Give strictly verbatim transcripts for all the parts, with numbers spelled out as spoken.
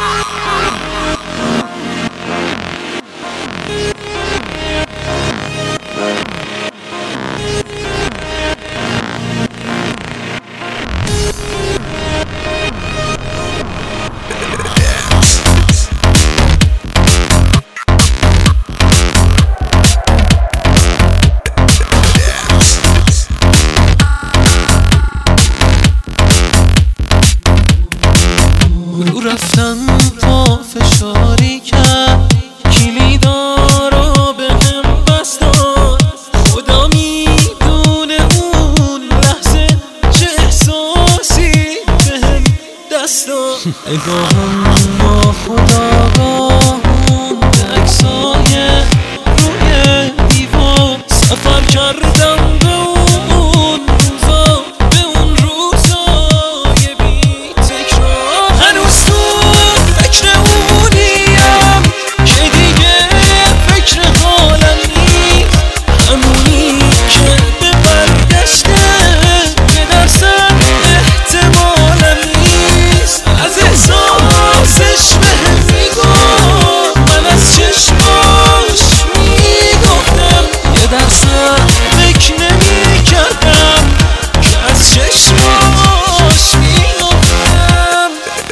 رو رفتن پا فشاری کرد، کلیدارو به هم بستاد. خدا میدونه اون لحظه چه احساسی به هم دست داد. نگاهم با خداگاه مونده عکسای روی دیوار. سفر کردم به اون روزا، به اون روزای بی تکرار. هنوز تو فکر اونیم که دیگه فکر حالم نیست، همونی که به برگشته یه درصد احتمالم نیست. از احساسش بهم میگفت، من از چشماش میگفتم. یه درصد فکر نمیکردم که از چشماش میگفتم.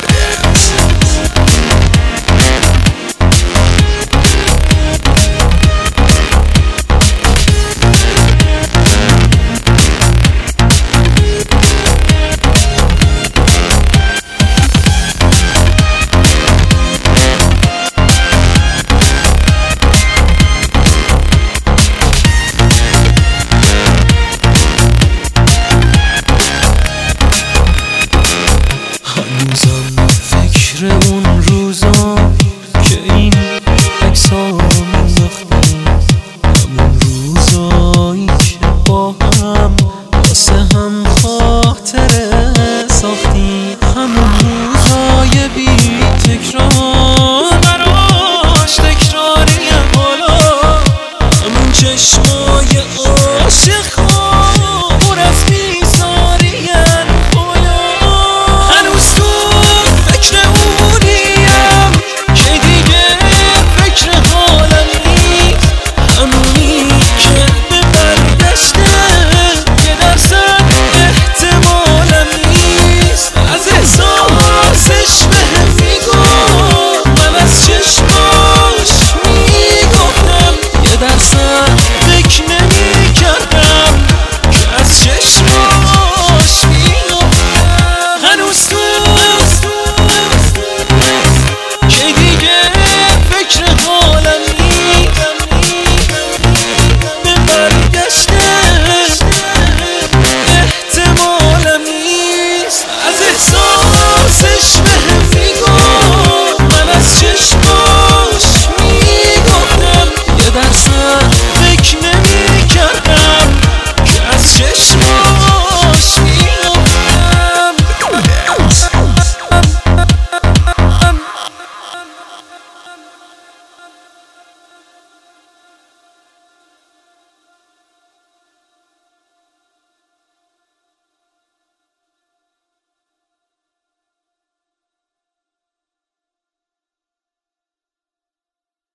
هنوزم فکر اون روزا که این عکس‌ها رو مینداختیم، همون روزایی که با هم واسه هم خاطره ساختیم، همون روزای بی تکرار.